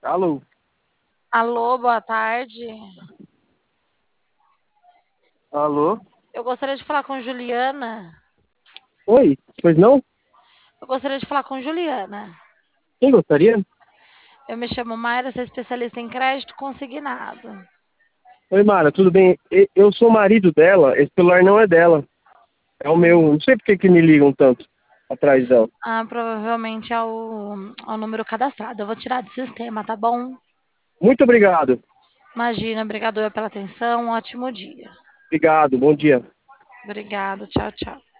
Alô? Alô, boa tarde. Alô? Eu gostaria de falar com Juliana. Oi? Pois não? Eu gostaria de falar com Juliana. Quem gostaria? Eu me chamo Mayra, sou especialista em crédito consignado. Oi, Mara, tudo bem? Eu sou o marido dela, esse celular não é dela, é o meu. Hum. Não sei por que que me ligam tanto atrás dela. Provavelmente é o número cadastrado. Eu vou tirar do sistema, tá bom? Muito obrigado. Imagina, obrigado pela atenção. Um ótimo dia. Obrigado, bom dia. Obrigado, tchau, tchau.